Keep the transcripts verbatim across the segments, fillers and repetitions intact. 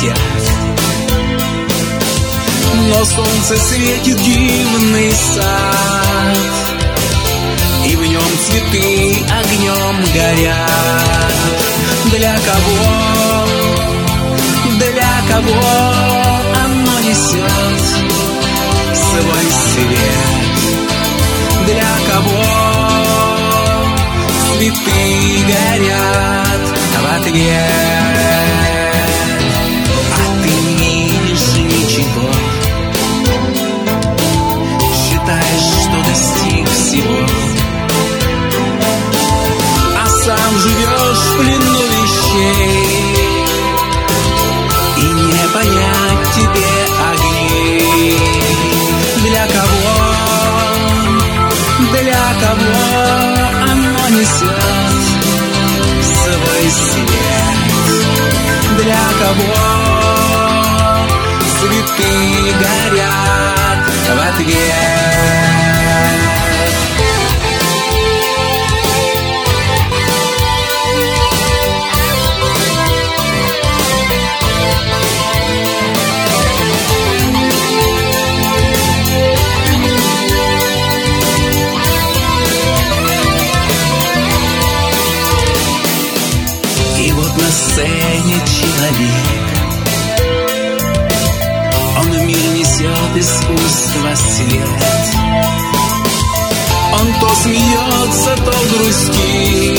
хотят. Но солнце светит дивный сад, и в нем цветы огнем горят. Для кого, для кого оно несет свой свет? Для кого цветы горят в ответ? А ты не видишь ничего, считаешь, что достиг всего, а сам живешь в плену вещей, и не понять тебе огней. Для кого, для кого оно несет свой свет? Для кого цветы горят в ответ? На сцене человек, он в мир несет искусство свет. Он то смеется, то грустит,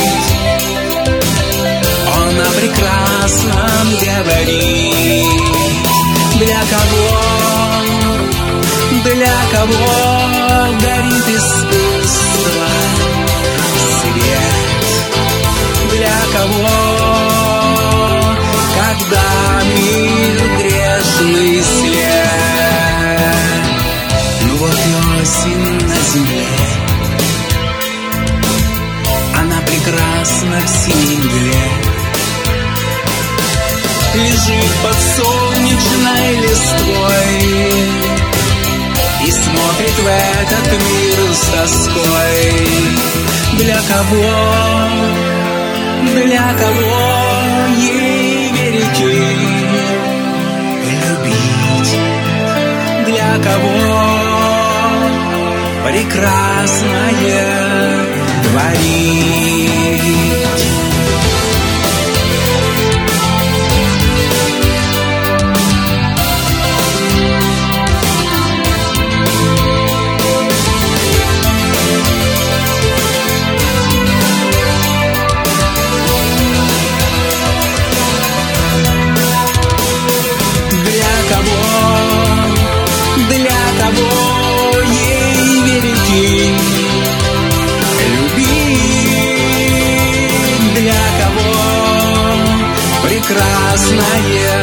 он о прекрасном говорит. Для кого, для кого горит искусство свет? Для кого, когда мир грешный след? Ну вот и осень на земле, она прекрасна в синей мгле, лежит под солнечной листвой и смотрит в этот мир с тоской. Для кого, для кого ей верить и любить? Для кого прекрасное творить? Для кого ей верить и любить? Для кого прекрасное